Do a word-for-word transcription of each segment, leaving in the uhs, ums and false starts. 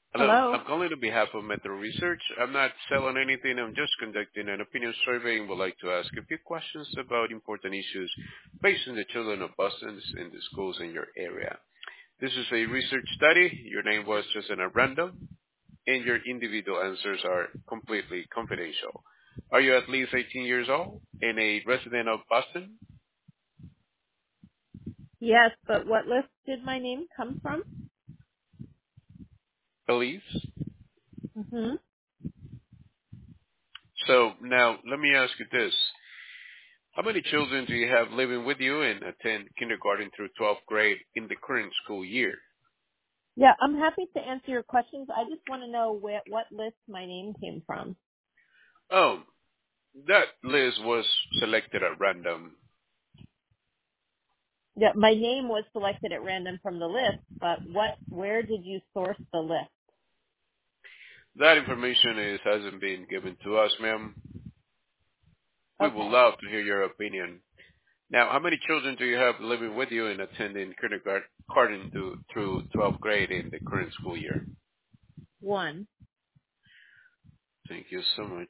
Hello, Hello. I'm calling on behalf of Metro Research. I'm not selling anything. I'm just conducting an opinion survey and would like to ask a few questions about important issues facing the children of Boston in the schools in your area. This is a research study. Your name was chosen at random, and your individual answers are completely confidential. Are you at least eighteen years old and a resident of Boston? Yes, but what list did my name come from? Elise? hmm So now let me ask you this. How many children do you have living with you and attend kindergarten through twelfth grade in the current school year? Yeah, I'm happy to answer your questions. I just want to know where, what list my name came from. Oh, that list was selected at random. Yeah, my name was selected at random from the list, but what, where did you source the list? That information is hasn't been given to us, ma'am. We would Okay, love to hear your opinion. Now, how many children do you have living with you and attending kindergarten to, through twelfth grade in the current school year? one. Thank you so much.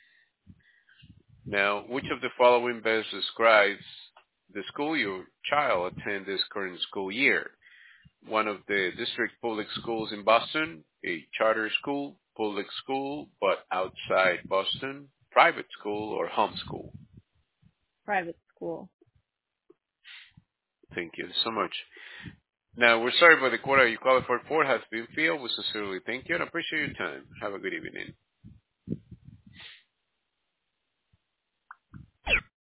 Now, which of the following best describes the school your child attends this current school year? One of the district public schools in Boston, a charter school, public school, but outside Boston, private school, or homeschool. Private school. Thank you so much. Now, we're sorry, but the quota you qualified for has been filled. We sincerely thank you and appreciate your time. Have a good evening.